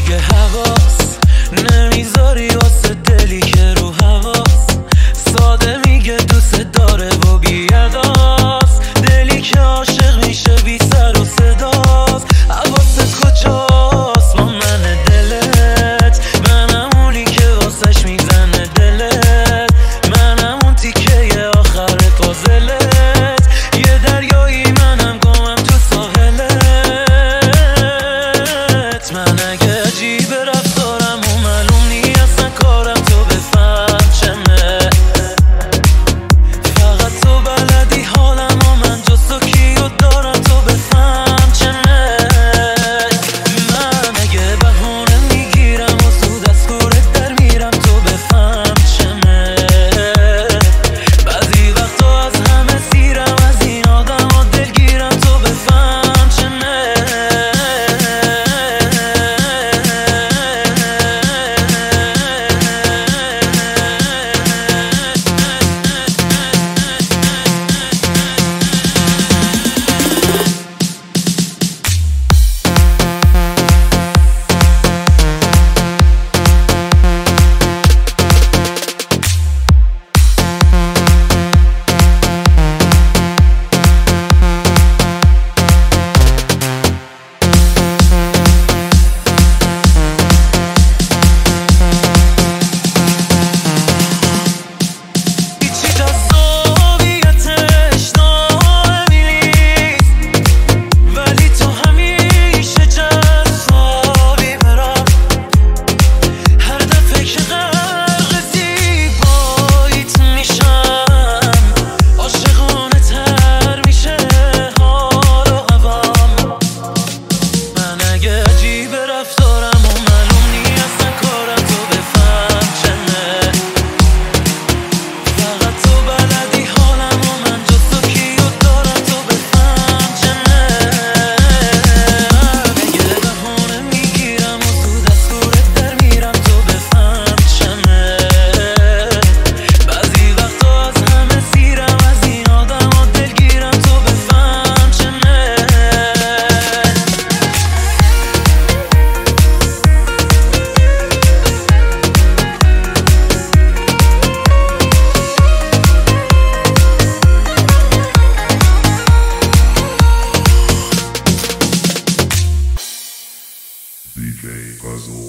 دیگه حواس نمیذاری واسه دلی که رو هواس ساده میگه دوست داره و بیاداست دلی که عاشق میشه بی سر و صداست حواست کجاست با من دلت منم اونی که واسش میزنه دلت منم اون تیکه آخر پازلت یه دریایی منم گمم تو ساحلت من اگه عجیب رفتارم و معلوم نی اصلا کارم تو بفهم چمه فقط تو بلدی حالم و من جز تو کیو دارم تو بفهم چمه من اگه بهونه میگیرم و زود از کورت در میرم تو بفهم چمه بعضی وقتا از همه سیرم از این آدم و دلگیرم تو بفهم چمه DJ Puzzle.